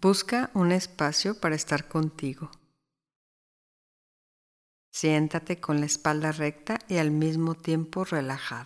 Busca un espacio para estar contigo. Siéntate con la espalda recta y al mismo tiempo relajado.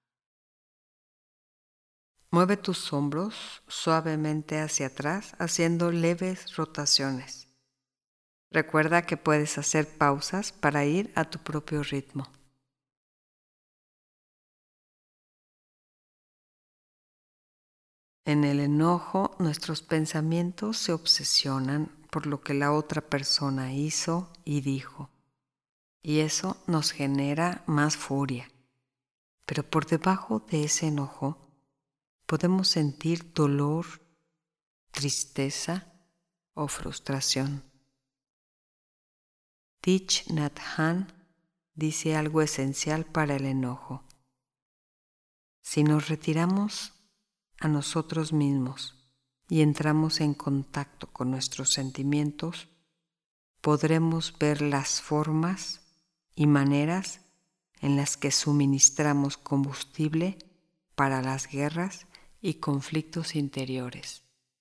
Mueve tus hombros suavemente hacia atrás haciendo leves rotaciones. Recuerda que puedes hacer pausas para ir a tu propio ritmo. En el enojo, nuestros pensamientos se obsesionan por lo que la otra persona hizo y dijo, y eso nos genera más furia. Pero por debajo de ese enojo podemos sentir dolor, tristeza o frustración. Thich Nhat Hanh dice algo esencial para el enojo. Si nos retiramos a nosotros mismos y entramos en contacto con nuestros sentimientos, podremos ver las formas y maneras en las que suministramos combustible para las guerras y conflictos interiores.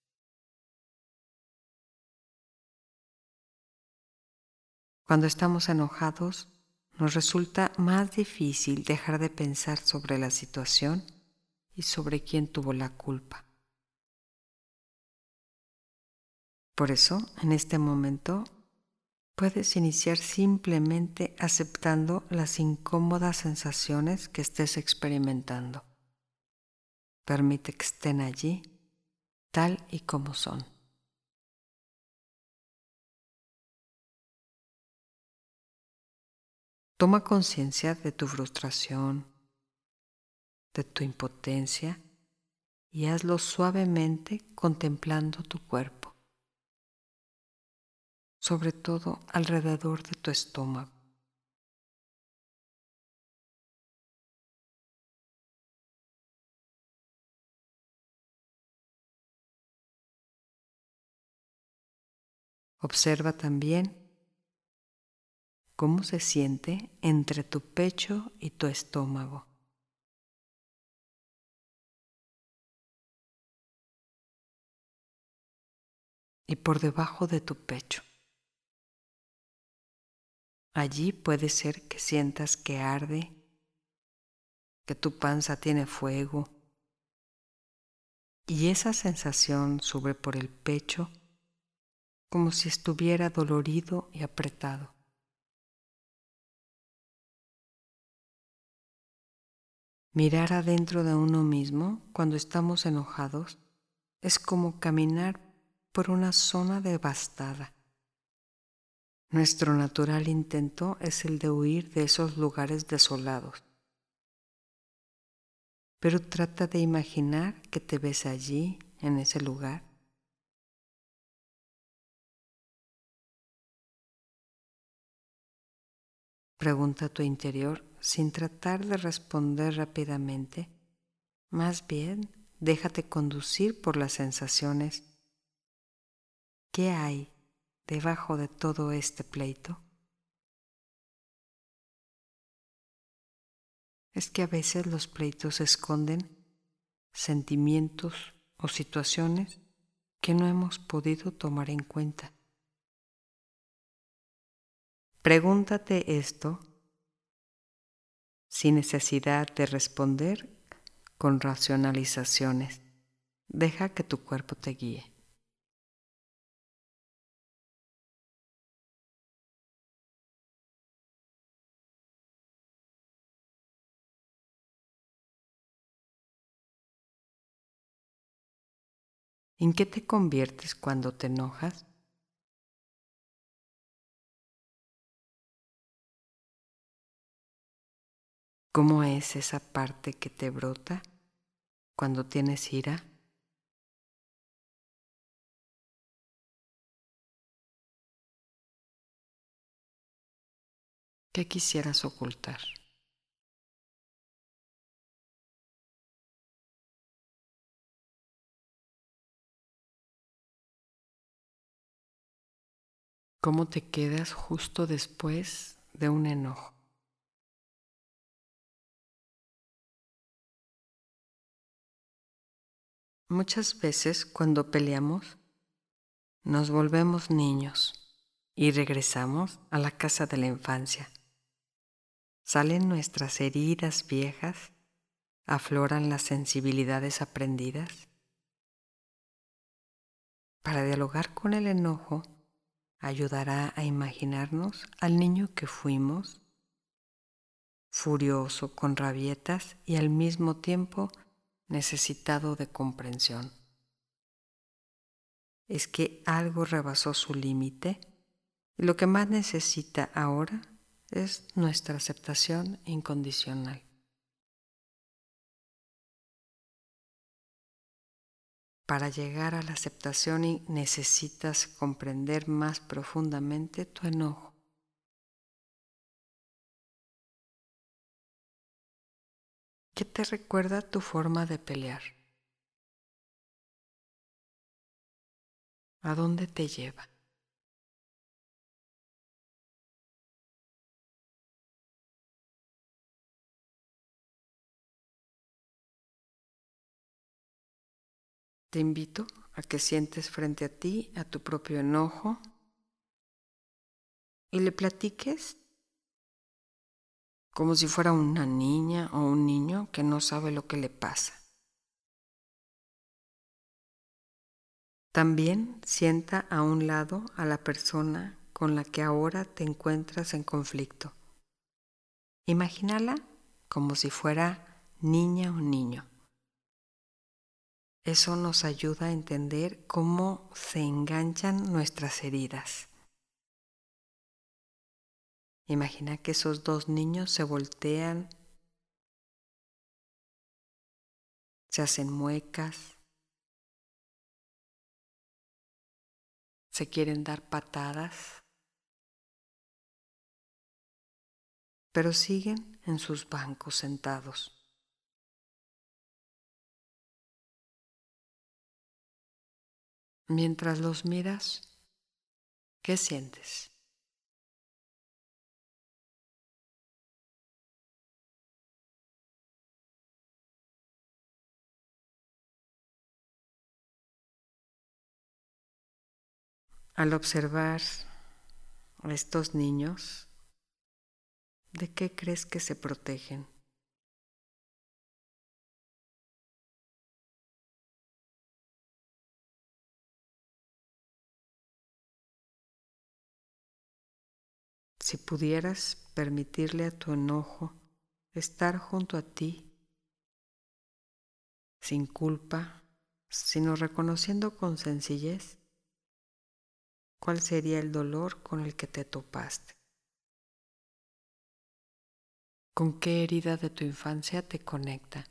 Cuando estamos enojados, nos resulta más difícil dejar de pensar sobre la situación y sobre quién tuvo la culpa. Por eso, en este momento, puedes iniciar simplemente aceptando las incómodas sensaciones que estés experimentando. Permite que estén allí, tal y como son. Toma conciencia de tu frustración, de tu impotencia y hazlo suavemente contemplando tu cuerpo, sobre todo alrededor de tu estómago. Observa también cómo se siente entre tu pecho y tu estómago. Y por debajo de tu pecho. Allí puede ser que sientas que arde, que tu panza tiene fuego, y esa sensación sube por el pecho como si estuviera dolorido y apretado. Mirar adentro de uno mismo cuando estamos enojados es como caminar por una zona devastada. Nuestro natural intento es el de huir de esos lugares desolados. Pero trata de imaginar que te ves allí, en ese lugar. Pregunta a tu interior sin tratar de responder rápidamente. Más bien, déjate conducir por las sensaciones. ¿Qué hay debajo de todo este pleito? Es que a veces los pleitos esconden sentimientos o situaciones que no hemos podido tomar en cuenta. Pregúntate esto sin necesidad de responder con racionalizaciones. Deja que tu cuerpo te guíe. ¿En qué te conviertes cuando te enojas? ¿Cómo es esa parte que te brota cuando tienes ira? ¿Qué quisieras ocultar? ¿Cómo te quedas justo después de un enojo? Muchas veces cuando peleamos, nos volvemos niños y regresamos a la casa de la infancia. Salen nuestras heridas viejas, afloran las sensibilidades aprendidas. Para dialogar con el enojo, ayudará a imaginarnos al niño que fuimos, furioso, con rabietas y al mismo tiempo necesitado de comprensión. Es que algo rebasó su límite y lo que más necesita ahora es nuestra aceptación incondicional. Para llegar a la aceptación necesitas comprender más profundamente tu enojo. ¿Qué te recuerda tu forma de pelear? ¿A dónde te lleva? Te invito a que sientes frente a ti a tu propio enojo y le platiques como si fuera una niña o un niño que no sabe lo que le pasa. También sienta a un lado a la persona con la que ahora te encuentras en conflicto. Imagínala como si fuera niña o niño. Eso nos ayuda a entender cómo se enganchan nuestras heridas. Imagina que esos dos niños se voltean, se hacen muecas, se quieren dar patadas, pero siguen en sus bancos sentados. Mientras los miras, ¿qué sientes? Al observar a estos niños, ¿de qué crees que se protegen? Si pudieras permitirle a tu enojo estar junto a ti, sin culpa, sino reconociendo con sencillez, ¿cuál sería el dolor con el que te topaste? ¿Con qué herida de tu infancia te conecta?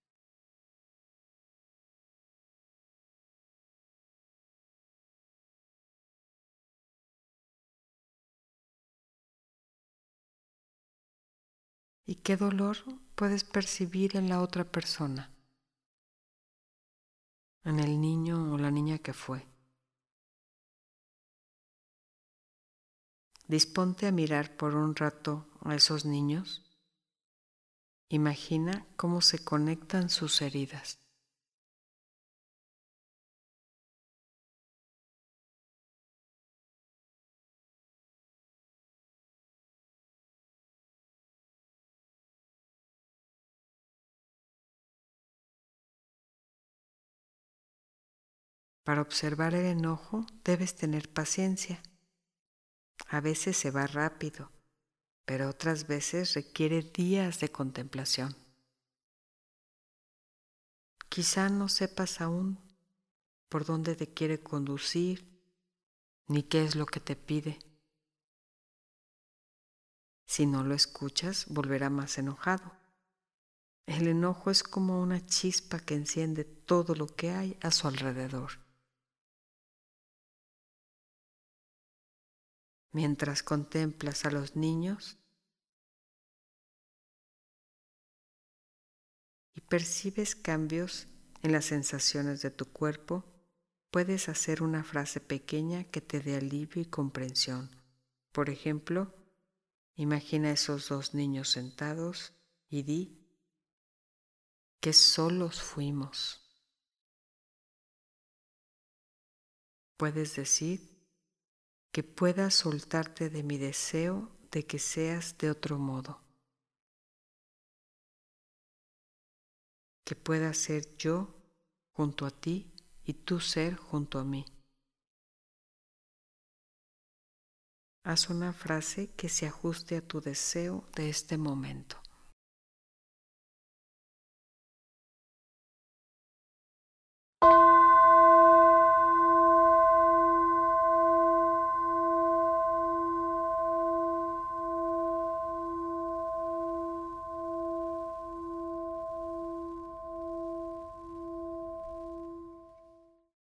¿Y qué dolor puedes percibir en la otra persona? En el niño o la niña que fue. Disponte a mirar por un rato a esos niños. Imagina cómo se conectan sus heridas. Para observar el enojo debes tener paciencia. A veces se va rápido, pero otras veces requiere días de contemplación. Quizá no sepas aún por dónde te quiere conducir, ni qué es lo que te pide. Si no lo escuchas, volverá más enojado. El enojo es como una chispa que enciende todo lo que hay a su alrededor. Mientras contemplas a los niños y percibes cambios en las sensaciones de tu cuerpo, puedes hacer una frase pequeña que te dé alivio y comprensión. Por ejemplo, imagina esos dos niños sentados y di que solos fuimos. puedes decir que pueda soltarte de mi deseo de que seas de otro modo, que pueda ser yo junto a ti y tú ser junto a mí. Haz una frase que se ajuste a tu deseo de este momento.